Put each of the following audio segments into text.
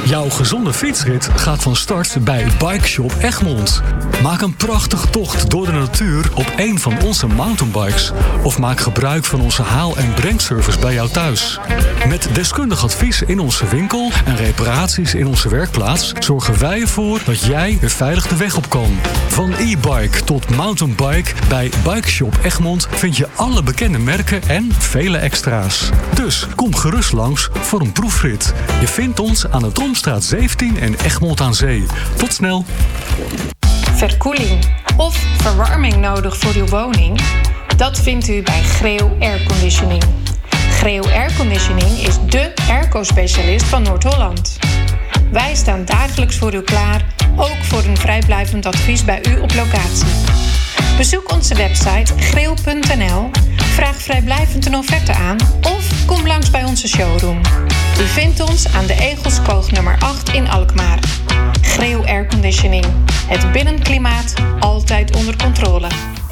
Jouw gezonde fietsrit gaat van start bij Bike Shop Egmond. Maak een prachtige tocht door de natuur op één van onze mountainbikes. Of maak gebruik van onze haal- en brengservice bij jou thuis. Met deskundig advies in onze winkel en reparaties in onze werkplaats zorgen wij ervoor dat jij weer veilig de weg op kan. Van e-bike tot mountainbike, bij Bike Shop Egmond vind je alle bekende merken en vele extra's. Dus kom gerust langs voor een proefrit. Je vindt ons aan de Tromstraat 17 in Egmond aan Zee. Tot snel! Verkoeling of verwarming nodig voor uw woning? Dat vindt u bij Greeuw Airconditioning. Greeuw Airconditioning is dé airco-specialist van Noord-Holland. Wij staan dagelijks voor u klaar, ook voor een vrijblijvend advies bij u op locatie. Bezoek onze website greeuw.nl, vraag vrijblijvend een offerte aan of kom langs bij onze showroom. U vindt ons aan de Egelskoog nummer 8 in Alkmaar. Greeuw Airconditioning. Het binnenklimaat altijd onder controle.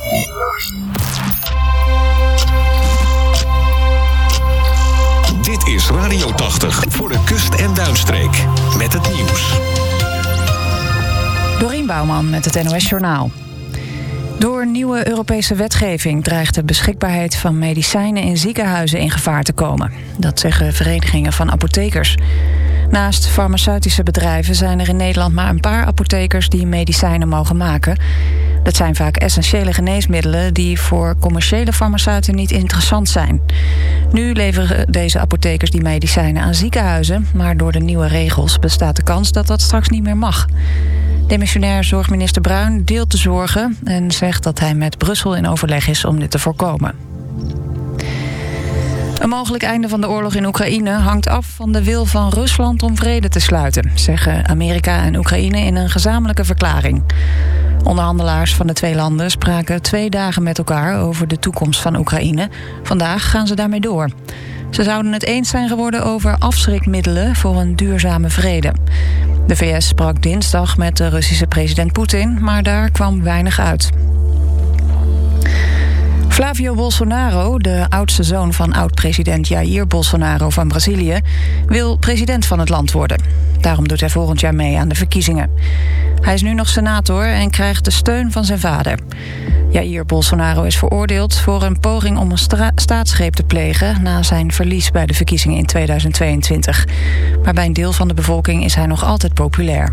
Dit is Radio 80 voor de kust- en duinstreek. Met het nieuws. Dorien Bouwman met het NOS Journaal. Door nieuwe Europese wetgeving dreigt de beschikbaarheid van medicijnen in ziekenhuizen in gevaar te komen. Dat zeggen verenigingen van apothekers. Naast farmaceutische bedrijven zijn er in Nederland maar een paar apothekers die medicijnen mogen maken. Dat zijn vaak essentiële geneesmiddelen die voor commerciële farmaceuten niet interessant zijn. Nu leveren deze apothekers die medicijnen aan ziekenhuizen, maar door de nieuwe regels bestaat de kans dat dat straks niet meer mag. Demissionair zorgminister Bruin deelt de zorgen en zegt dat hij met Brussel in overleg is om dit te voorkomen. Een mogelijk einde van de oorlog in Oekraïne hangt af van de wil van Rusland om vrede te sluiten, zeggen Amerika en Oekraïne in een gezamenlijke verklaring. Onderhandelaars van de twee landen spraken 2 dagen met elkaar over de toekomst van Oekraïne. Vandaag gaan ze daarmee door. Ze zouden het eens zijn geworden over afschrikmiddelen voor een duurzame vrede. De VS sprak dinsdag met de Russische president Poetin, maar daar kwam weinig uit. Flavio Bolsonaro, de oudste zoon van oud-president Jair Bolsonaro van Brazilië, wil president van het land worden. Daarom doet hij volgend jaar mee aan de verkiezingen. Hij is nu nog senator en krijgt de steun van zijn vader. Jair Bolsonaro is veroordeeld voor een poging om een staatsgreep te plegen na zijn verlies bij de verkiezingen in 2022. Maar bij een deel van de bevolking is hij nog altijd populair.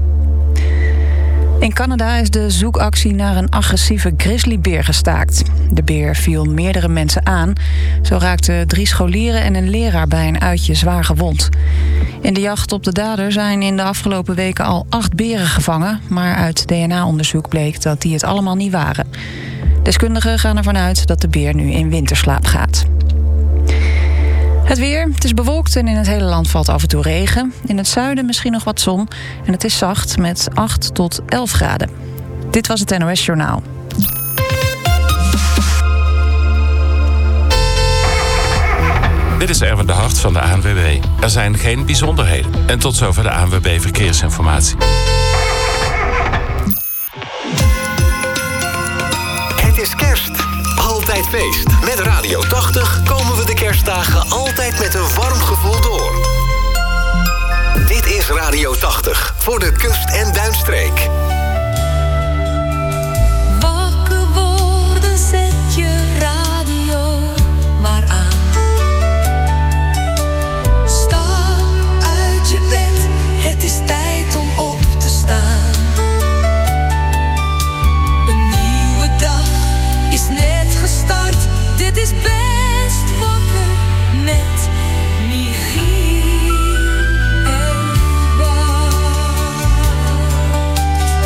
In Canada is de zoekactie naar een agressieve grizzlybeer gestaakt. De beer viel meerdere mensen aan. Zo raakten 3 scholieren en een leraar bij een uitje zwaar gewond. In de jacht op de dader zijn in de afgelopen weken al 8 beren gevangen, maar uit DNA-onderzoek bleek dat die het allemaal niet waren. Deskundigen gaan ervan uit dat de beer nu in winterslaap gaat. Het weer, het is bewolkt en in het hele land valt af en toe regen. In het zuiden misschien nog wat zon en het is zacht met 8 tot 11 graden. Dit was het NOS Journaal. Dit is Erwin de Hart van de ANWB. Er zijn geen bijzonderheden. En tot zover de ANWB Verkeersinformatie. Het is kerst. Altijd feest. Met Radio 80 komen we de kerstdagen altijd met een warm gevoel door. Dit is Radio 80 voor de kust- en duinstreek. Wakker worden, zet je radio maar aan. Sta uit je bed, het is tijd om op te staan. Een nieuwe dag is net gestart, dit is best wakker met Michiel en Bart.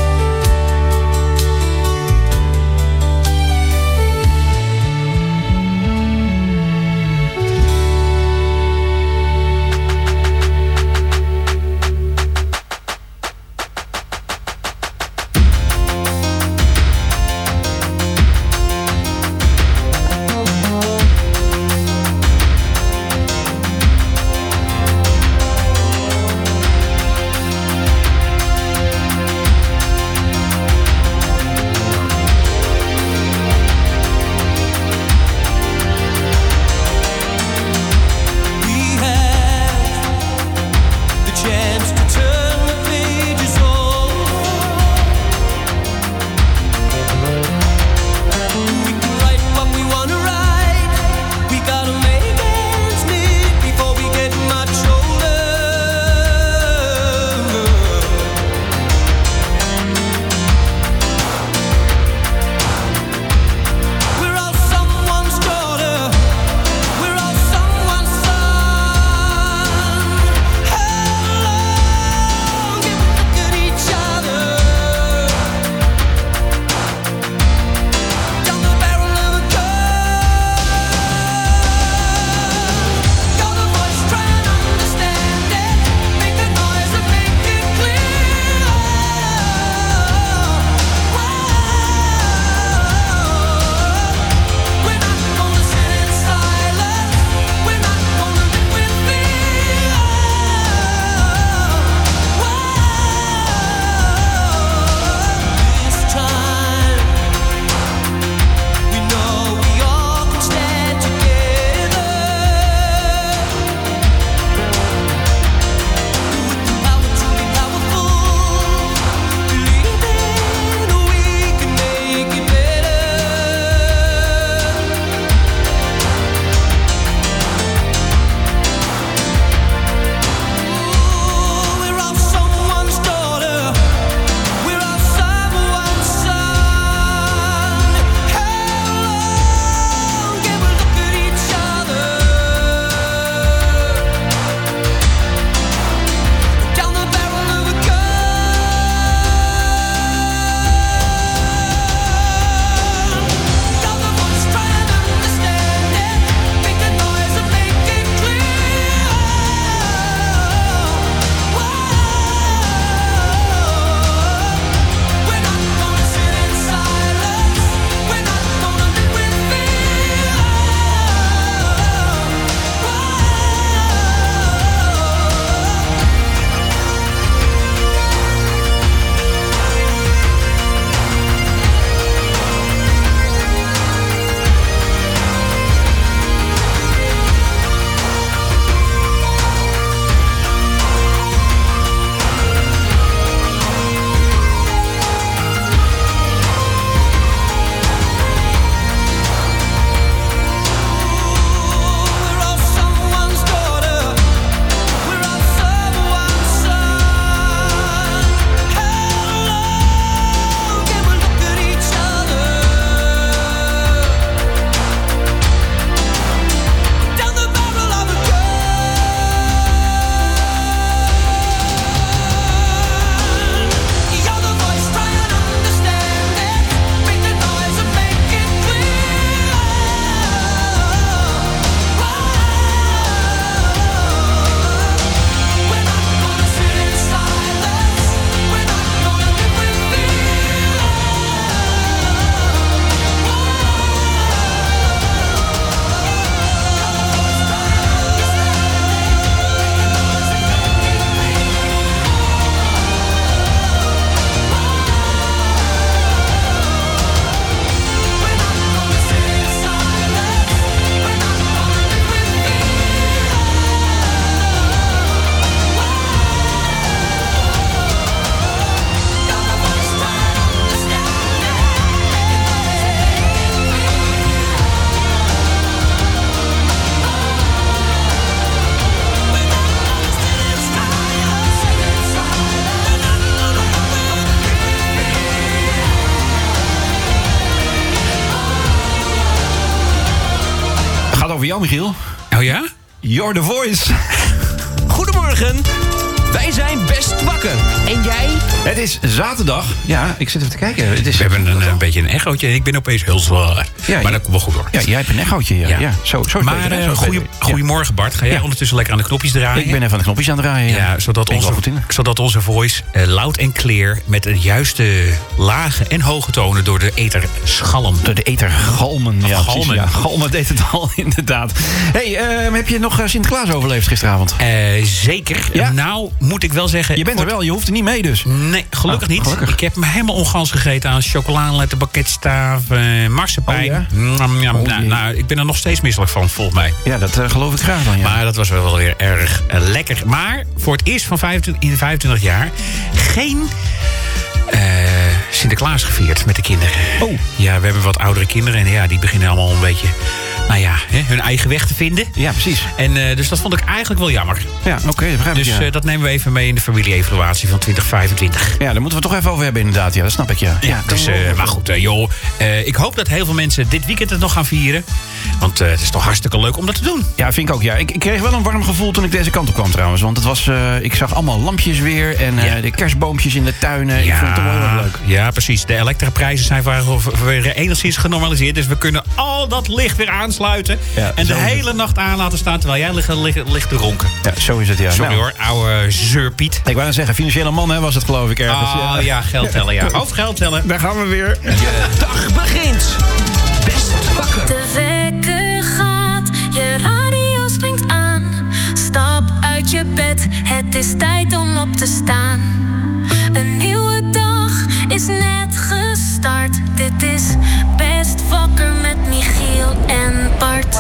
jou, Michiel. Oh ja? You're the voice. Goedemorgen. Wij zijn best wakker. En jij? Het is zaterdag. Ja, ik zit even te kijken. Het is... We hebben een beetje een echootje en ik ben opeens heel zwaar. Ja, maar dat komt wel goed hoor. Ja, jij hebt een echootje. Ja. Zo maar goedemorgen Bart. Ga jij ondertussen lekker aan de knopjes draaien? Ik ben even aan de knopjes aan het draaien. Ja, zodat onze voice loud en clear met de juiste lage en hoge tonen door de ether schalmt. Door de ether galmen. Ja, galmen. Ja, galmen deed het al, inderdaad. Hey, heb je nog Sinterklaas overleefd gisteravond? Zeker. Ja? Nou, moet ik wel zeggen... Je bent er wel, je hoeft er niet mee dus. Nee, gelukkig niet. Gelukkig. Ik heb me helemaal ongans gegeten aan chocoladeletter, bakketstaaf, marsepein. Oh, ja? Nou, ik ben er nog steeds misselijk van, volgens mij. Ja, dat geloof ik graag dan, ja. Maar dat was wel weer erg lekker. Maar voor het eerst in 25 jaar geen... Sinterklaas gevierd met de kinderen. Oh. Ja, we hebben wat oudere kinderen en ja, die beginnen allemaal een beetje... Nou ja, hun eigen weg te vinden. Ja, precies. En dus dat vond ik eigenlijk wel jammer. Ja, oké, dat begrijp ik. Dus dat nemen we even mee in de familie-evaluatie van 2025. Ja, daar moeten we het toch even over hebben inderdaad. Ja, dat snap ik, ja. Dus, maar goed, joh. Ik hoop dat heel veel mensen dit weekend het nog gaan vieren. Want het is toch hartstikke leuk om dat te doen. Ja, vind ik ook, ja. Ik kreeg wel een warm gevoel toen ik deze kant op kwam trouwens. Want het was, ik zag allemaal lampjes weer en de kerstboompjes in de tuinen. Ik vond het toch wel heel erg leuk. Ja, precies. De elektroprijzen zijn weer enigszins genormaliseerd. Dus we kunnen al dat licht weer aansluiten. Ja, en de hele nacht aan laten staan terwijl jij ligt te ronken. Ja, zo is het, ja. Sorry hoor, ouwe zeurpiet. Ik wou net zeggen, financiële man hè, was het geloof ik ergens. Oh ja, geld tellen, ja. Over geld tellen. Daar gaan we weer. Je dag begint. Best wakker. De wekker gaat, je radio springt aan. Stap uit je bed, het is tijd om op te staan. Een nieuwe dag is net gestart. Dit is Best Wakker met Michiel en Bart.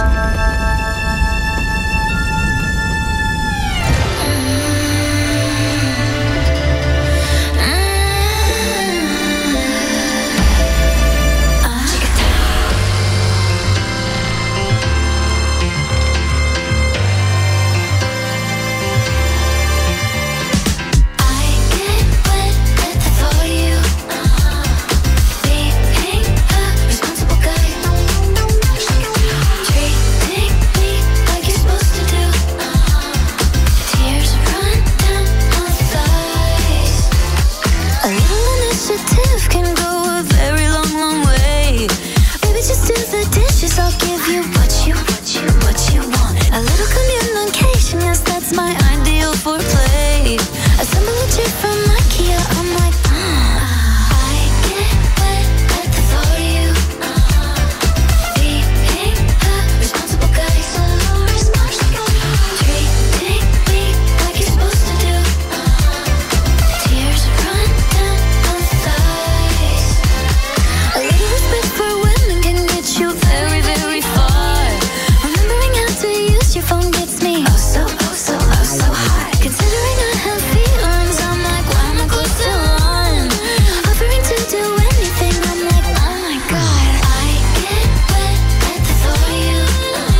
I'll give you what you want. A little communication, yes, that's my ideal for play. Assemble a chair from IKEA, I'm like, I get wet at the thought of you. Being a responsible guy, so responsible. Treating me like you're supposed to do. Tears run down my thighs. A little respect for women can get you very, very far. Remembering how to use your phone gets me so high. Considering I have feelings, I'm like, why am I close to one? Offering to do anything, I'm like, oh my god. I get wet at the thought of you.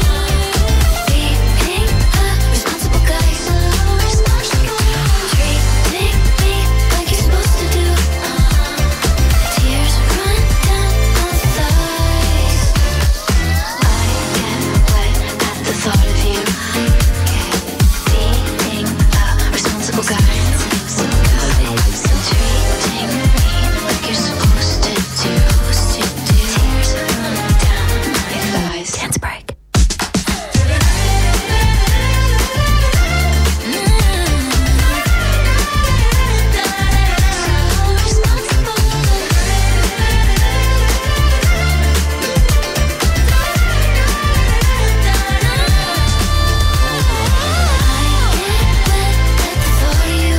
Being a responsible guy, so responsible. Treating me like you're supposed to do. Tears run down my thighs. I get wet at the thought of you. Being a responsible guy. Treating me like you're supposed to do. Tears run down my thighs. Dance break. I get wet at the thought of you.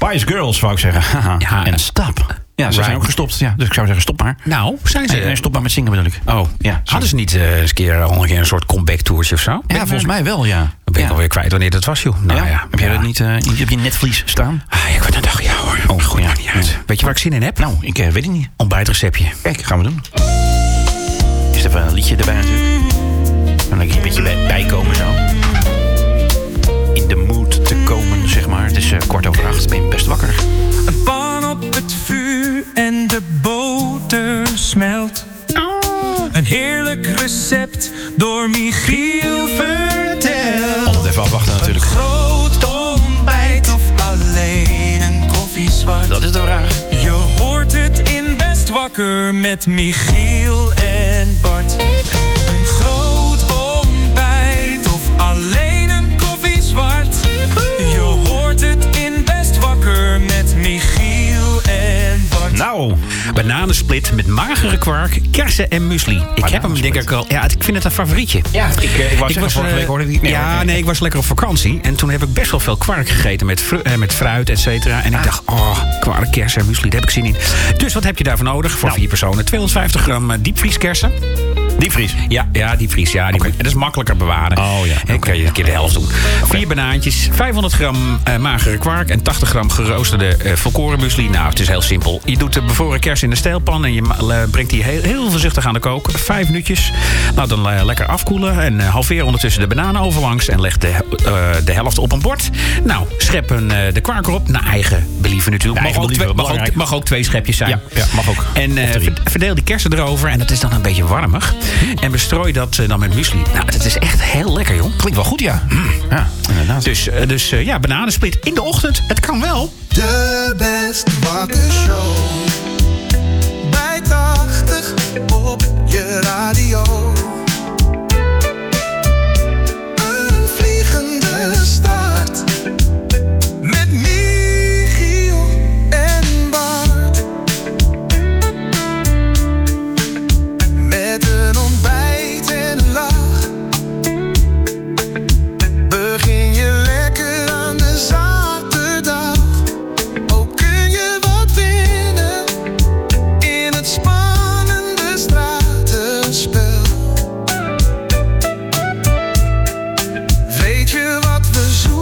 Spice Girls, wou ik zeggen. Haha. Ja, en stap. Ja, ze zijn ook gestopt. Ja, dus ik zou zeggen, stop maar. Nou, zijn ze... Nee, stop maar met zingen bedoel ik. Oh, Ja, hadden ze niet eens een keer een soort comeback-tourtje of zo? Ja, volgens mij wel, ja. Dan ben ik alweer kwijt wanneer dat was, joh. Nou, ja. Heb jij dat niet op je netvlies staan? Ik word een dag, ja hoor. Oh, goed, maakt niet uit. Weet je waar ik zin in heb? Nou, ik weet het niet. Ontbijtreceptje. Kijk, gaan we doen. Is er even een liedje erbij natuurlijk. Dan lekker een beetje bijkomen zo. In de mood te komen, zeg maar. Het is 7:15, ben je best wakker. Een pan op het vuur en de boter smelt. Een heerlijk recept door Michiel verteld. Altijd even afwachten natuurlijk. Een groot ontbijt of alleen een koffie zwart. Dat is de vraag. Je hoort het in Best Wakker met Michiel en Bart. Een groot ontbijt of alleen een koffie zwart. Je hoort het in Best Wakker met Michiel en Bart. Nou, Bananensplit met magere kwark, kersen en muesli. Ik heb hem denk ik al... Ja, ik vind het een favorietje. ja, ik was vorige week hoorde ik niet meer. Ja, ik was lekker op vakantie. En toen heb ik best wel veel kwark gegeten met fruit, et cetera. En ik dacht, kwark, kersen en muesli, daar heb ik zin in. Dus wat heb je daarvoor nodig? Voor 4 personen. 250 gram diepvrieskersen. Diepvries? Ja, diepvries. Ja, dat is makkelijker bewaren. Oh ja. Dan kan je een keer de helft doen. 4 banaantjes, 500 gram magere kwark en 80 gram geroosterde volkoren muesli. Nou, het is heel simpel. Je doet de bevroren kersen in de steelpan en je brengt die heel voorzichtig aan de kook. 5 minuutjes. Nou, dan lekker afkoelen en halveer ondertussen de bananen overlangs en leg de helft op een bord. Nou, schep de kwark erop. Naar eigen believen natuurlijk. Mag ook 2 schepjes zijn. Ja, mag ook. En verdeel die kersen erover en dat is dan een beetje warmig. En bestrooi dat dan met muesli. Nou, dat is echt heel lekker, joh. Klinkt wel goed, ja. Ja, inderdaad. Dus bananensplit in de ochtend. Het kan wel. De Best Wakker Show. Bij 80 op je radio. Een vliegende start. Met Michiel en Bart. Met een ontbijt en een lach. Begin je lekker aan de zaterdag. Ook kun je wat winnen in het spannende stratenspel. Weet je wat we zoeken?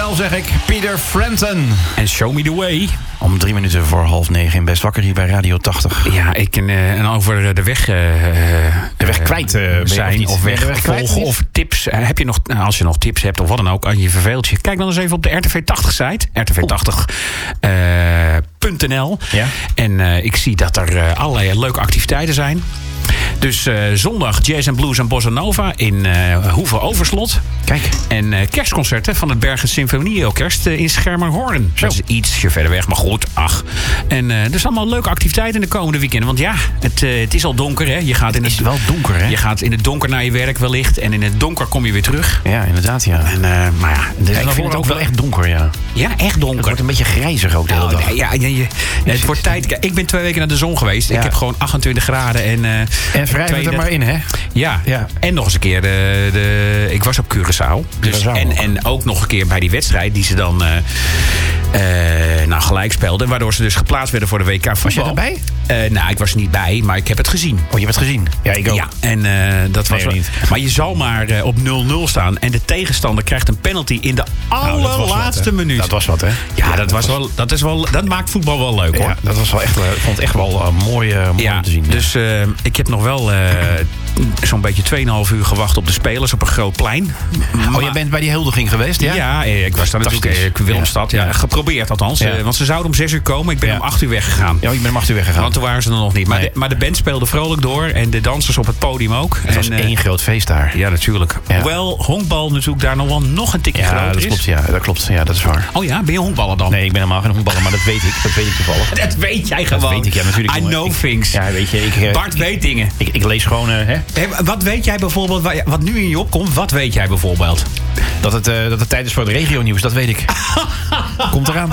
NOS-journaal zeg ik. Peter Frampton. En Show Me The Way. Om 3 minuten voor 8:30 in Best Wakker hier bij Radio 80. Ja, en over de weg... de weg kwijt zijn of weg volgen of tips. Heb je nog, als je nog tips hebt of wat dan ook, aan je verveelt je. Kijk dan eens even op de RTV 80-site. RTV80.nl. Ja. En ik zie dat er allerlei leuke activiteiten zijn. Dus zondag jazz en blues en bossa nova in Hoeve-Overslot. Kijk. En kerstconcerten van het Bergen Symfonieorkest in Schermerhorn. Dat is ietsje verder weg, maar goed, ach. En er zijn allemaal leuke activiteiten in de komende weekenden. Want ja, het is al donker, hè. Je gaat het is wel donker, hè. Je gaat in het donker naar je werk wellicht. En in het donker kom je weer terug. Ja, inderdaad, ja. En, maar ja, ik vind het ook wel echt donker, ja. Ja, echt donker. Het wordt een beetje grijzig ook de hele dag. Ja, het wordt tijd. Kijk, ik ben 2 weken naar de zon geweest. Ja. Ik heb gewoon 28 graden en wrijf het er maar in, hè? Ja. En nog eens een keer ik was op Curaçao. Dus, en ook nog een keer bij die wedstrijd die ze dan gelijk speelden. Waardoor ze dus geplaatst werden voor de WK voetbal. Was je erbij? Ik was er niet bij, maar ik heb het gezien. Oh, je hebt het gezien? Ja, ik ook. Ja, en dat was wel niet. Maar je zal maar op 0-0 staan. En de tegenstander krijgt een penalty in de allerlaatste minuut. Dat was wat, hè? Ja, dat maakt voetbal wel leuk, hoor. Ja, dat was wel echt, ik vond het echt wel mooi om te zien. Ja. Dus ik heb nog wel zo'n beetje 2,5 uur gewacht op de spelers op een groot plein. Je bent bij die huldiging geweest, ja? Ja, ik was daar natuurlijk Willemstad. Ja, geprobeerd althans. Ja. Want ze zouden om 6 uur komen. Ik ben om 8 uur weggegaan. Ja, ik ben om 8 uur weggegaan. Want toen waren ze er nog niet. Maar de band speelde vrolijk door. En de dansers op het podium ook. Het was één groot feest daar. Ja, natuurlijk. Ja. Hoewel honkbal natuurlijk daar nog een tikje groter is. Klopt, dat klopt. Ja, dat is waar. Oh ja, ben je honkballer dan? Nee, ik ben helemaal geen honkballer, maar dat weet ik. Dat weet ik toevallig. Dat weet jij gewoon. Dat weet ik, ja, natuurlijk. I know things. Ja, weet je. Bart weet dingen. Ik lees gewoon, hè. Wat weet jij bijvoorbeeld, wat nu in je opkomt, wat weet jij bijvoorbeeld? Dat het tijd is voor het regionieuws, dat weet ik. Komt eraan.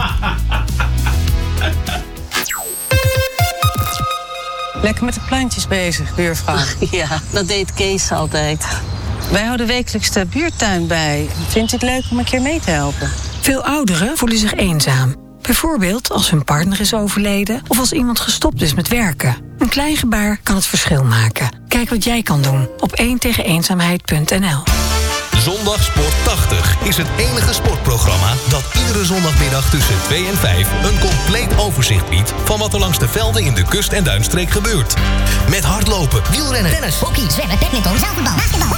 Lekker met de plantjes bezig, buurvrouw. Ja, dat deed Kees altijd. Wij houden wekelijks de buurtuin bij. Vindt u het leuk om een keer mee te helpen? Veel ouderen voelen zich eenzaam. Bijvoorbeeld als hun partner is overleden of als iemand gestopt is met werken. Een klein gebaar kan het verschil maken. Kijk wat jij kan doen op 1tegeneenzaamheid.nl. Zondag Sport 80 is het enige sportprogramma dat iedere zondagmiddag tussen 2 en 5 een compleet overzicht biedt van wat er langs de velden in de kust- en duinstreek gebeurt. Met hardlopen, wielrennen, tennis, hockey, zwemmen, badminton, zaalvoetbal,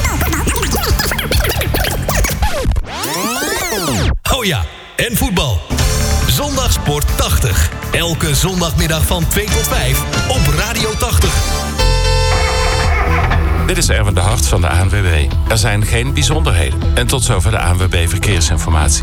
oh ja, en voetbal. Zondag Sport 80. Elke zondagmiddag van 2 tot 5 op Radio 80. Dit is Erwin de Hart van de ANWB. Er zijn geen bijzonderheden. En tot zover de ANWB Verkeersinformatie.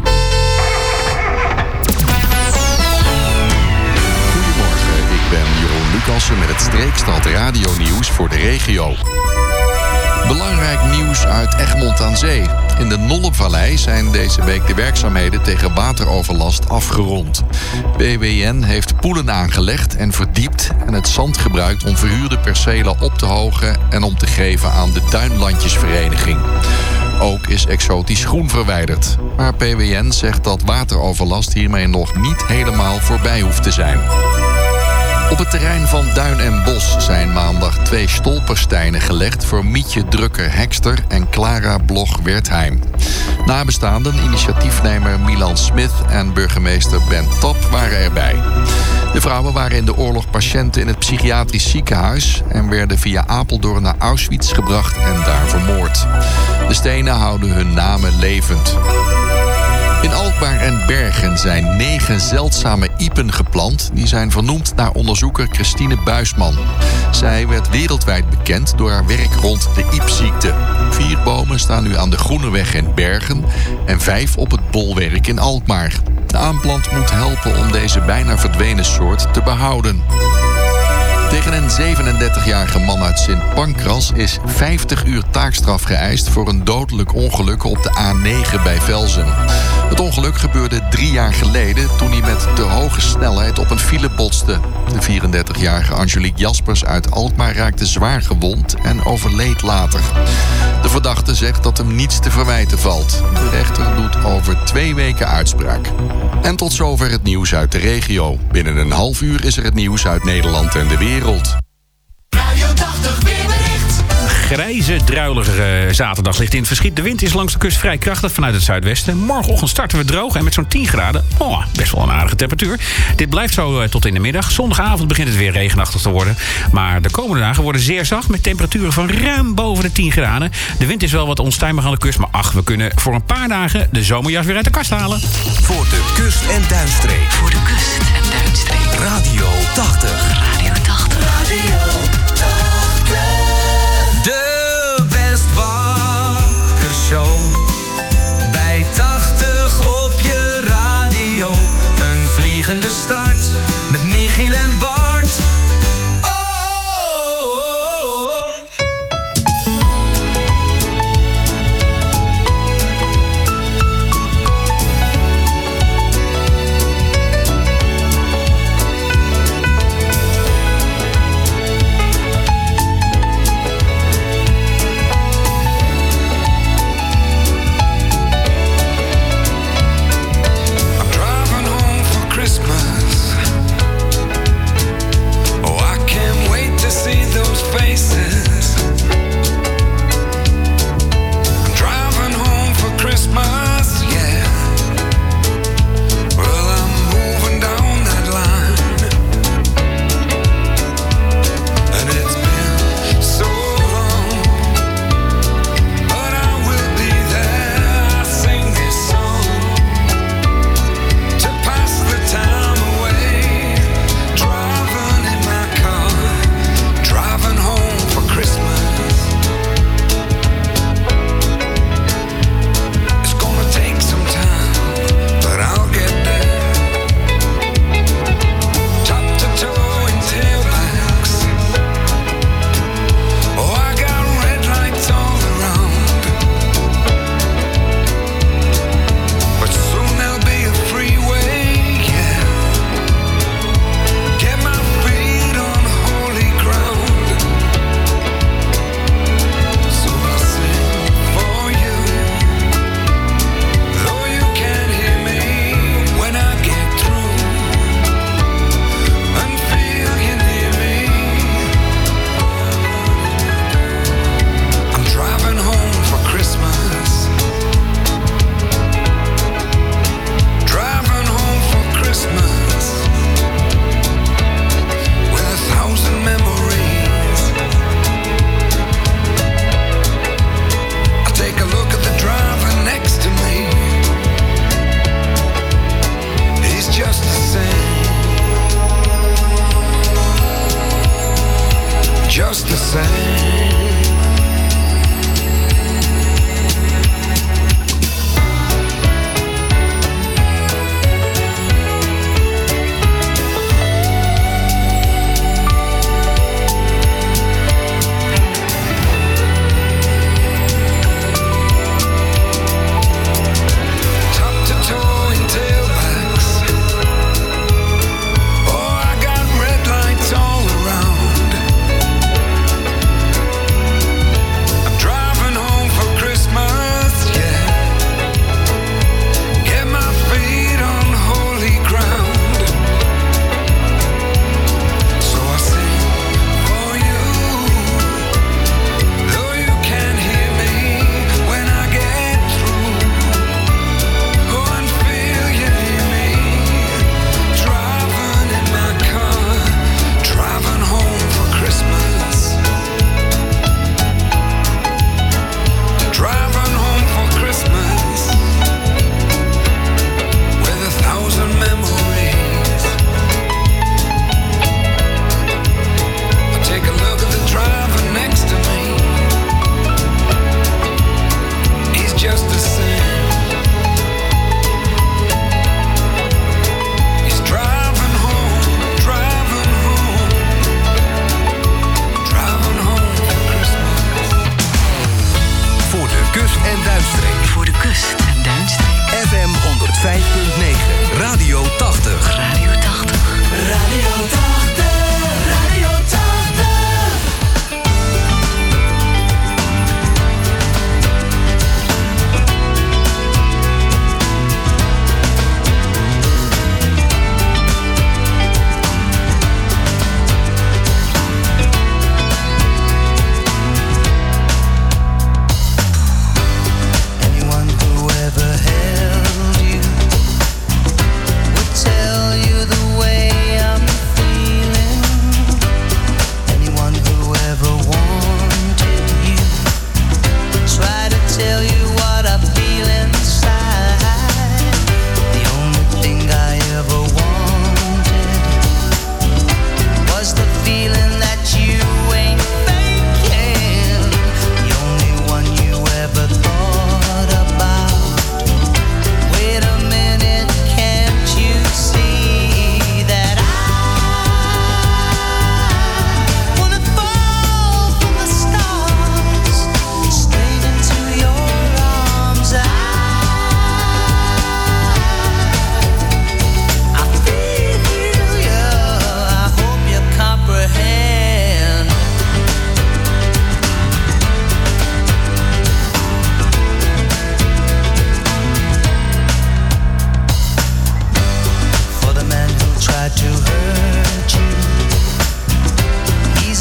Goedemorgen, ik ben Jeroen Lucassen met het Streekstad Radio Nieuws voor de regio. Belangrijk nieuws uit Egmond aan Zee. In de Nollepvallei zijn deze week de werkzaamheden tegen wateroverlast afgerond. BWN heeft poelen aangelegd en verdiept en het zand gebruikt om verhuurde percelen op te hogen en om te geven aan de Duinlandjesvereniging. Ook is exotisch groen verwijderd. Maar BWN zegt dat wateroverlast hiermee nog niet helemaal voorbij hoeft te zijn. Op het terrein van Duin en Bos zijn maandag 2 stolpersteinen gelegd voor Mietje Drucker-Hekster en Clara Blog-Wertheim. Nabestaanden, initiatiefnemer Milan Smith en burgemeester Ben Tap waren erbij. De vrouwen waren in de oorlog patiënten in het psychiatrisch ziekenhuis en werden via Apeldoorn naar Auschwitz gebracht en daar vermoord. De stenen houden hun namen levend. In Alkmaar en Bergen zijn 9 zeldzame iepen geplant. Die zijn vernoemd naar onderzoeker Christine Buisman. Zij werd wereldwijd bekend door haar werk rond de iepziekte. 4 bomen staan nu aan de Groeneweg in Bergen en 5 op het Bolwerk in Alkmaar. De aanplant moet helpen om deze bijna verdwenen soort te behouden. Tegen een 37-jarige man uit Sint Pancras is 50 uur taakstraf geëist voor een dodelijk ongeluk op de A9 bij Velzen. Het ongeluk gebeurde 3 jaar geleden toen hij met te hoge snelheid op een file botste. De 34-jarige Angelique Jaspers uit Alkmaar raakte zwaar gewond en overleed later. De verdachte zegt dat hem niets te verwijten valt. De rechter doet over 2 weken uitspraak. En tot zover het nieuws uit de regio. Binnen een half uur is er het nieuws uit Nederland en de wereld. Radio 80 weerbericht. grijze, druilige zaterdag ligt in het verschiet. De wind is langs de kust vrij krachtig vanuit het zuidwesten. Morgenochtend starten we droog en met zo'n 10 graden. Oh, best wel een aardige temperatuur. Dit blijft zo tot in de middag. Zondagavond begint het weer regenachtig te worden. Maar de komende dagen worden zeer zacht met temperaturen van ruim boven de 10 graden. De wind is wel wat onstuimig aan de kust. Maar ach, we kunnen voor een paar dagen de zomerjas weer uit de kast halen. Voor de kust- en duinstreek. Voor de kust- en duinstreek. Radio 80. Radio 80. Radio 80. De Westwakkershow. Bij 80 op je radio. Een vliegende start met Michiel en Bart.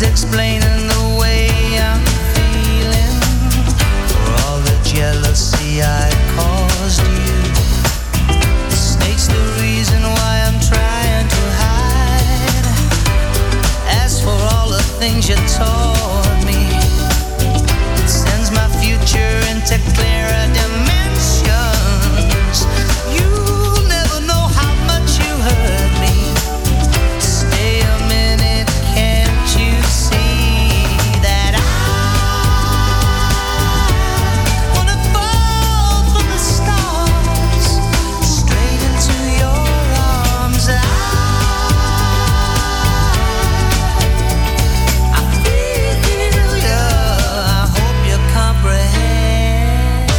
explaining the way I'm feeling for all the jealousy I caused you. The snake's the reason why I'm trying to hide. As for all the things you taught me, it sends my future into clearer dimensions. You'll never know how much you hurt me. Stay a minute, can't you see that I wanna fall from the stars straight into your arms? I feel you, I hope you comprehend.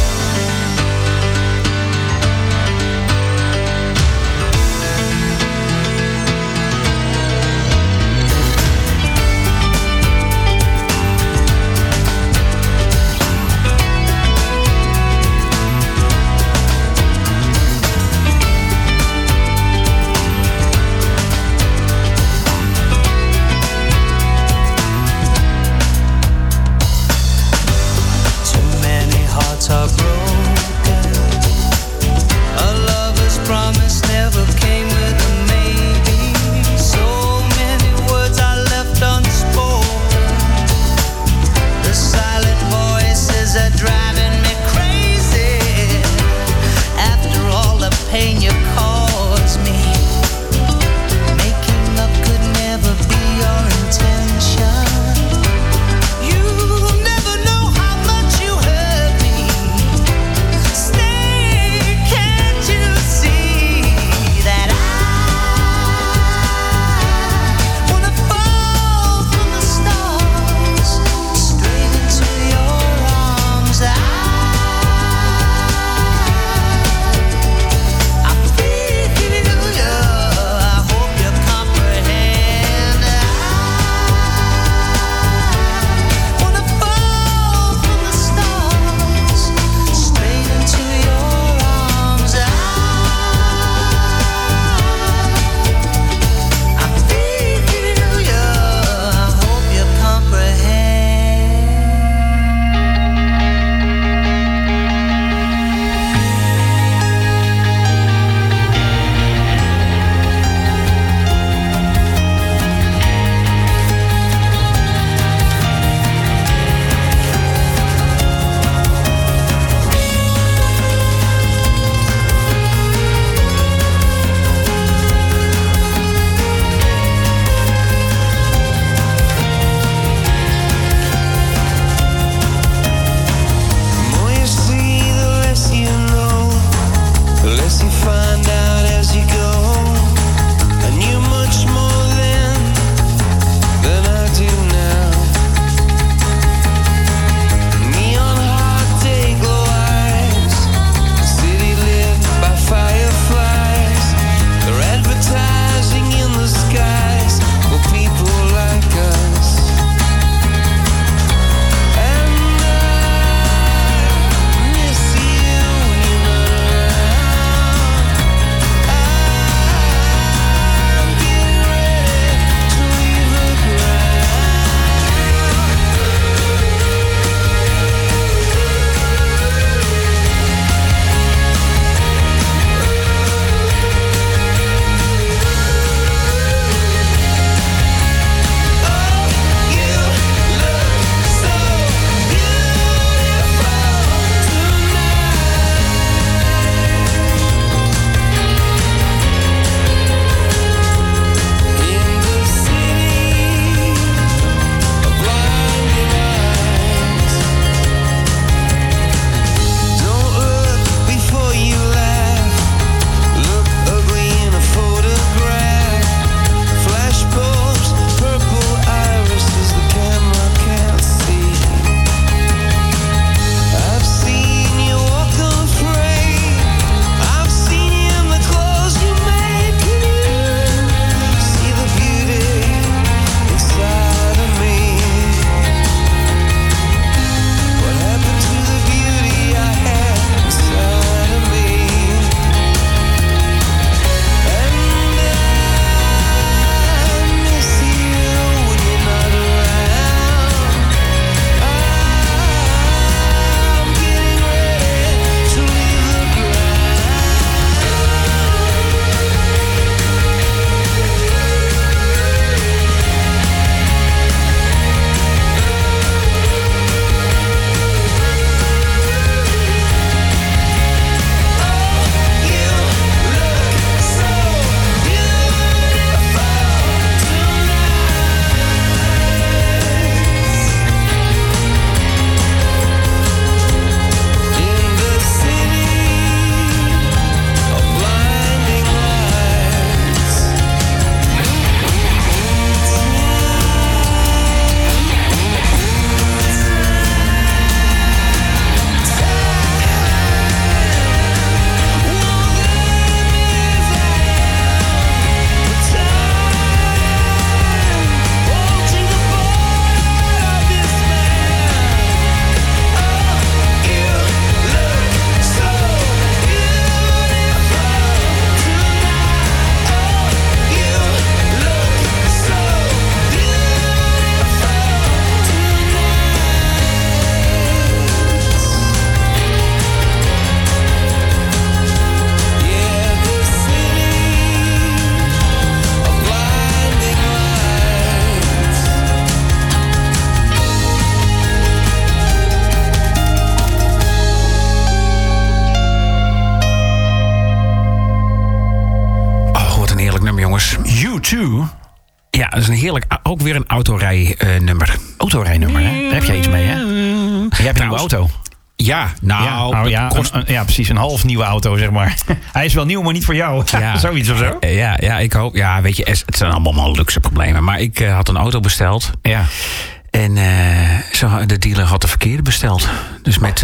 heerlijk. Ook weer een autorijnummer. Autorijnummer, hè? Daar heb jij iets mee, hè? Jij hebt een nieuwe auto. Ja, nou... Ja, precies. Een half nieuwe auto, zeg maar. Hij is wel nieuw, maar niet voor jou. Ja. Zoiets of zo. Ja, ik hoop... Ja, weet je, het zijn allemaal luxe problemen. Maar ik had een auto besteld. Ja. En de dealer had de verkeerde besteld. Dus met...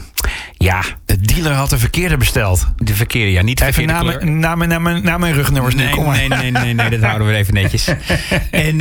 de dealer had de verkeerde besteld. De verkeerde, ja, niet de verkeerde kleur. Na mijn rugnummers. Nee, dat houden we even netjes. En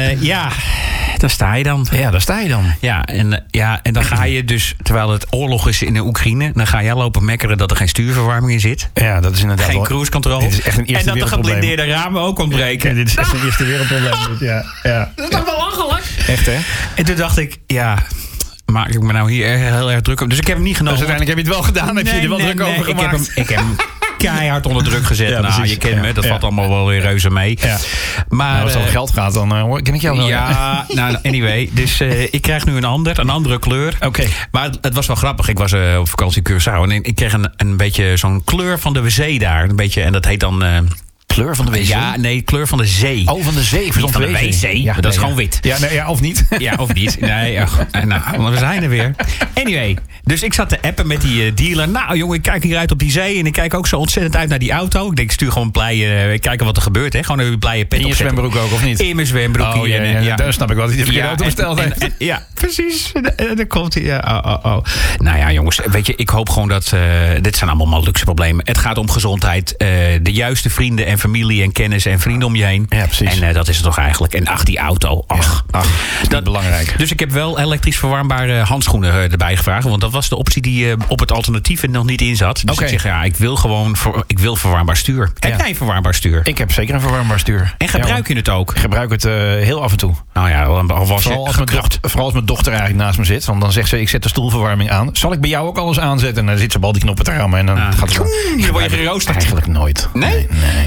daar sta je dan. Ja, daar sta je dan. Ja, en dan ga je dus, terwijl het oorlog is in de Oekraïne... dan ga jij lopen mekkeren dat er geen stuurverwarming in zit. Ja, dat is inderdaad geen cruise control. Dit is echt een eerste en dat de geblindeerde ramen ook ontbreken. Ja, dit is echt een eerste wereldprobleem. Ja. Dat is toch belachelijk? Echt, hè? En toen dacht ik, maak ik me nou hier heel erg druk op. Dus ik heb hem niet genomen. Dus uiteindelijk heb je het wel gedaan. Heb je er wel druk over gemaakt? Ik heb hem keihard onder druk gezet. Ja, nou, je kent me. Dat valt allemaal wel weer reuze mee. Ja. Maar als het om geld gaat, dan ken ik jou wel. Ja, nou, anyway. Dus ik krijg nu een andere kleur. Oké. Maar het was wel grappig. Ik was op vakantie in Curaçao. En ik kreeg een beetje zo'n kleur van de zee daar. Een beetje, en dat heet dan... kleur van de wc? Ja, nee, kleur van de zee. Oh, van de zee. Van de wc. Ja, dat is gewoon wit. Ja, of niet? Ja, of niet. Nee, we zijn er weer. Anyway, dus ik zat te appen met die dealer. Nou, jongen, ik kijk hieruit op die zee. En ik kijk ook zo ontzettend uit naar die auto. Ik denk, ik stuur gewoon een blije... kijken wat er gebeurt, hè. Gewoon een blije pet in je zwembroek ook, of niet? In mijn zwembroek. Oh, ja. Daar snap ik wel dat hij de verkeerde auto besteld heeft. Ja, precies. Daar komt hij. Oh. Nou ja, jongens, weet je, ik hoop gewoon dat... dit zijn allemaal luxe problemen. Het gaat om gezondheid. De juiste vrienden en familie en kennis en vrienden om je heen. Ja, precies. En dat is het toch eigenlijk. En die auto. Dat is belangrijk. Dus ik heb wel elektrisch verwarmbare handschoenen erbij gevraagd. Want dat was de optie die op het alternatief nog niet in zat. Dus ik zeg, ik wil verwarmbaar stuur. Heb jij een verwarmbaar stuur? Ik heb zeker een verwarmbaar stuur. En gebruik je het ook? Ik gebruik het heel af en toe. Nou ja, vooral als mijn dochter eigenlijk naast me zit. Want dan zegt ze, ik zet de stoelverwarming aan. Zal ik bij jou ook alles aanzetten? En dan zit ze op al die knoppen te rammen. En dan gaat het dan word je geroosterd. Eigenlijk nooit. Nee?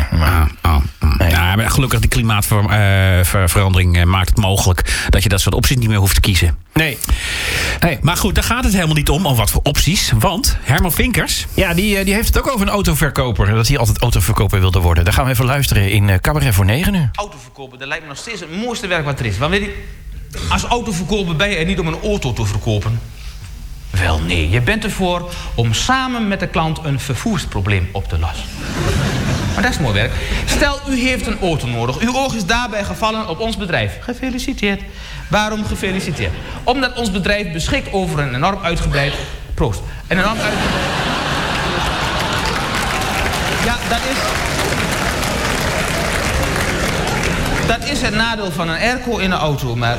Nee. Ja, maar gelukkig die klimaatverandering maakt het mogelijk dat je dat soort opties niet meer hoeft te kiezen. Nee. Maar goed, daar gaat het helemaal niet om wat voor opties. Want Herman Vinkers... Ja, die heeft het ook over een autoverkoper. Dat hij altijd autoverkoper wilde worden. Daar gaan we even luisteren in Cabaret voor 9 uur. Autoverkoper, dat lijkt me nog steeds het mooiste werk wat er is. Want weet je, als autoverkoper ben je er niet om een auto te verkopen. Wel nee, je bent ervoor om samen met de klant een vervoersprobleem op te lossen. Maar dat is mooi werk. Stel, u heeft een auto nodig. Uw oog is daarbij gevallen op ons bedrijf. Gefeliciteerd. Waarom gefeliciteerd? Omdat ons bedrijf beschikt over een enorm uitgebreid... Proost. Een enorm uitgebreid... Ja, dat is het nadeel van een airco in een auto, maar...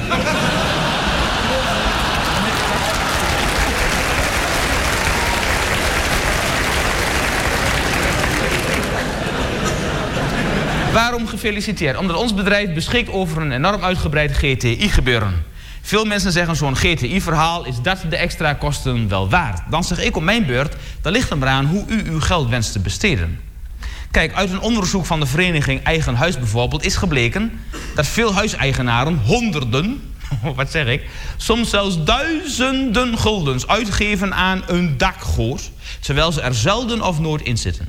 Waarom gefeliciteerd? Omdat ons bedrijf beschikt over een enorm uitgebreid GTI-gebeuren. Veel mensen zeggen zo'n GTI-verhaal is dat de extra kosten wel waard. Dan zeg ik op mijn beurt, dat ligt er maar aan hoe u uw geld wenst te besteden. Kijk, uit een onderzoek van de vereniging Eigen Huis bijvoorbeeld is gebleken dat veel huiseigenaren honderden, wat zeg ik, soms zelfs duizenden guldens uitgeven aan een dakgoot, terwijl ze er zelden of nooit in zitten.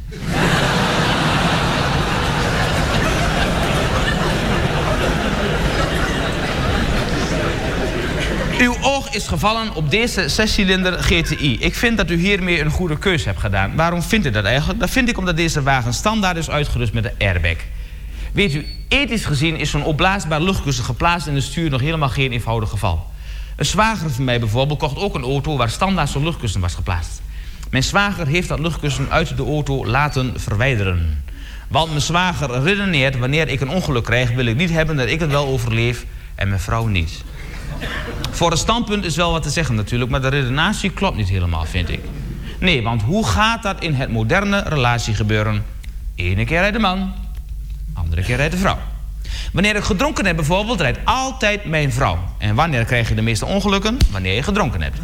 Uw oog is gevallen op deze 6-cilinder GTI. Ik vind dat u hiermee een goede keus hebt gedaan. Waarom vindt u dat eigenlijk? Dat vind ik omdat deze wagen standaard is uitgerust met een airbag. Weet u, ethisch gezien is zo'n opblaasbaar luchtkussen geplaatst in het stuur nog helemaal geen eenvoudig geval. Een zwager van mij bijvoorbeeld kocht ook een auto waar standaard zo'n luchtkussen was geplaatst. Mijn zwager heeft dat luchtkussen uit de auto laten verwijderen. Want mijn zwager redeneert, wanneer ik een ongeluk krijg, wil ik niet hebben dat ik het wel overleef en mijn vrouw niet. Voor het standpunt is wel wat te zeggen natuurlijk, maar de redenatie klopt niet helemaal, vind ik. Nee, want hoe gaat dat in het moderne relatiegebeuren? Ene keer rijdt de man, andere keer rijdt de vrouw. Wanneer ik gedronken heb bijvoorbeeld, rijdt altijd mijn vrouw. En wanneer krijg je de meeste ongelukken? Wanneer je gedronken hebt.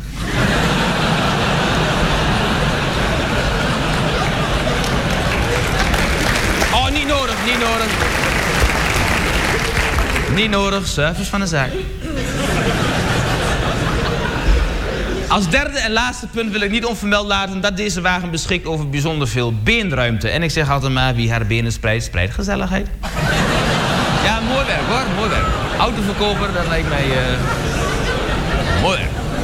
Oh, niet nodig, niet nodig. Niet nodig, service van de zaak. Als derde en laatste punt wil ik niet onvermeld laten dat deze wagen beschikt over bijzonder veel beenruimte. En ik zeg altijd maar, wie haar benen spreidt, spreidt gezelligheid. Ja, mooi werk hoor, mooi werk. Autoverkoper, dat lijkt mij mooi.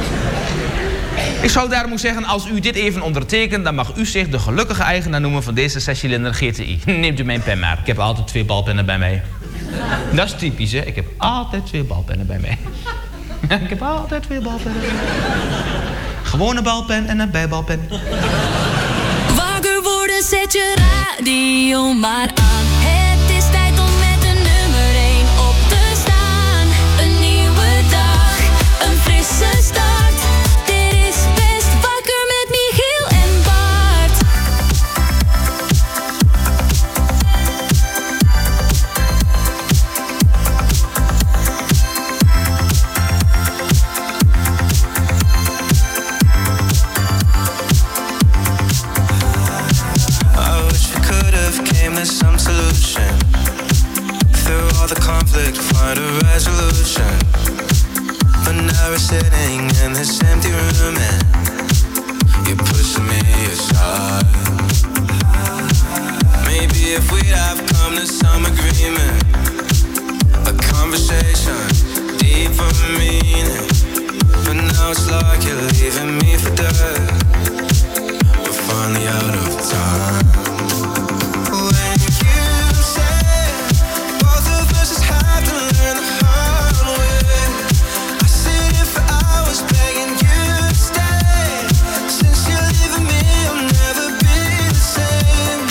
Ik zou daarom moeten zeggen, als u dit even ondertekent, dan mag u zich de gelukkige eigenaar noemen van deze 6-cilinder GTI. Neemt u mijn pen maar. Ik heb altijd 2 balpennen bij mij. Dat is typisch, hè? Ik heb altijd 2 balpennen bij mij. Ik heb altijd 2 balpennen bij mij. Gewone balpen en een bijbalpen. Wakker worden, zet je radio maar aan. Het is tijd om met de nummer 1 op te staan. Een nieuwe dag, een frisse start. Dit is Best Wakker met Michiel en Bart. I wish we could have came to some solution. Through all the conflict, find a resolution. But now we're sitting in this empty room and you're pushing me aside. Maybe if we'd have come to some agreement, a conversation, deeper meaning. But now it's like you're leaving me for dead. We're finally out of time. When you said both of us just have to learn the hard way, I sit here for hours begging you to stay. Since you're leaving me, I'll never be the same.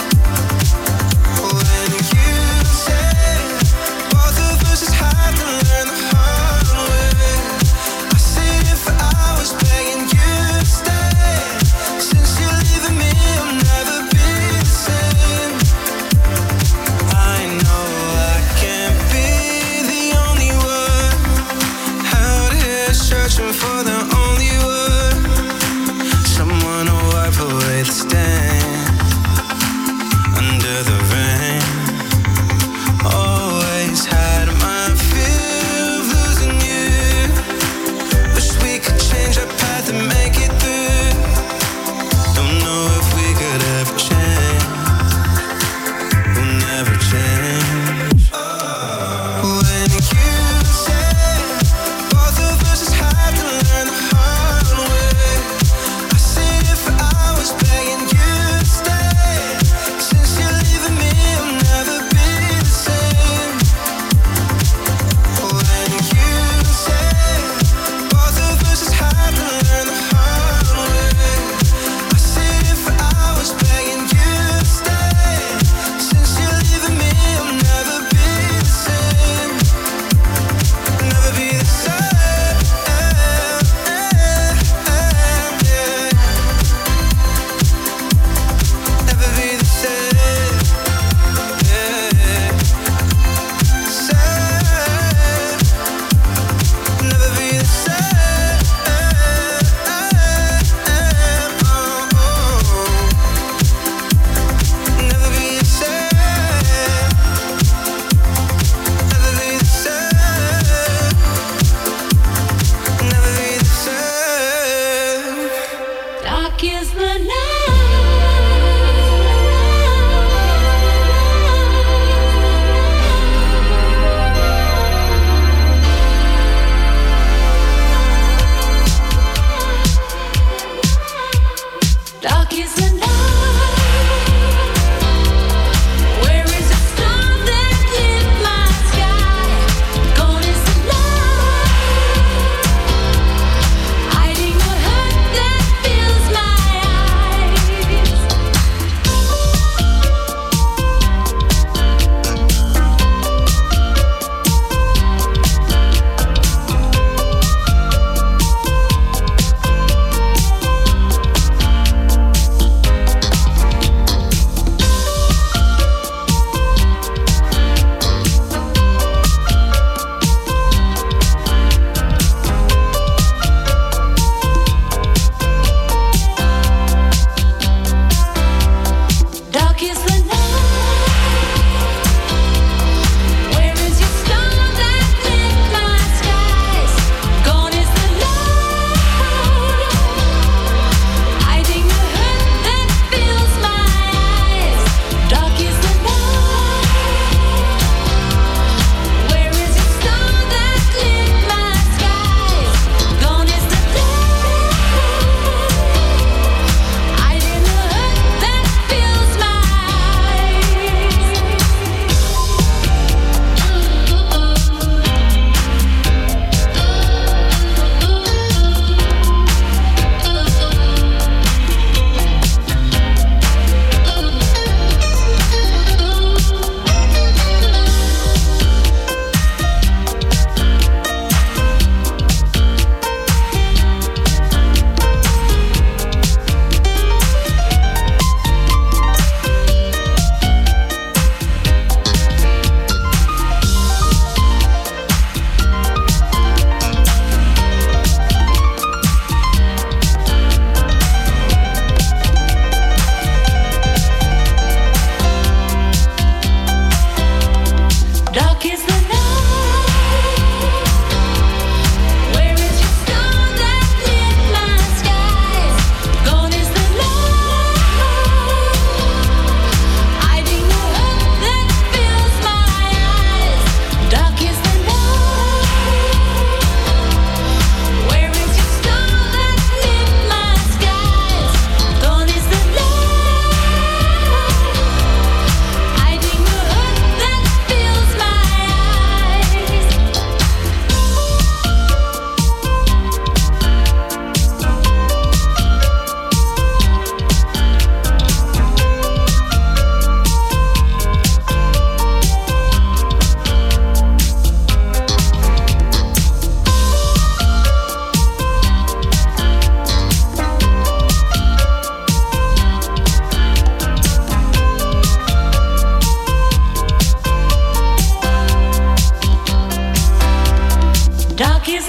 When you said both of us just have to learn the hard way,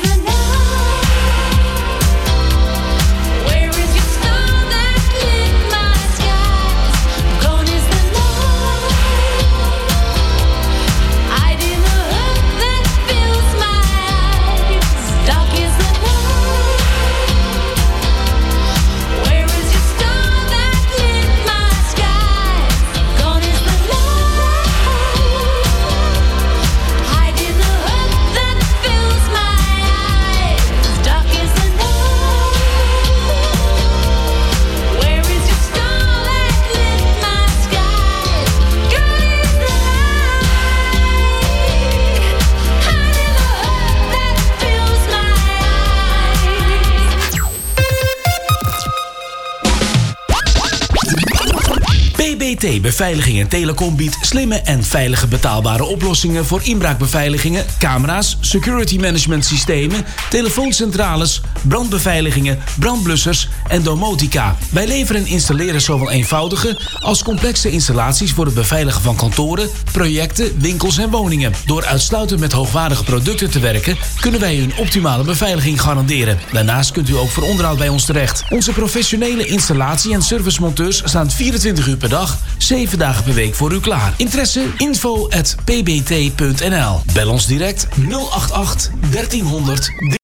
PBT Beveiliging en Telecom biedt slimme en veilige betaalbare oplossingen voor inbraakbeveiligingen, camera's, security management systemen, telefooncentrales, brandbeveiligingen, brandblussers en domotica. Wij leveren en installeren zowel eenvoudige als complexe installaties voor het beveiligen van kantoren, projecten, winkels en woningen. Door uitsluitend met hoogwaardige producten te werken, kunnen wij u een optimale beveiliging garanderen. Daarnaast kunt u ook voor onderhoud bij ons terecht. Onze professionele installatie- en servicemonteurs staan 24 uur per dag, 7 dagen per week voor u klaar. Interesse? info@pbt.nl. Bel ons direct 088 1300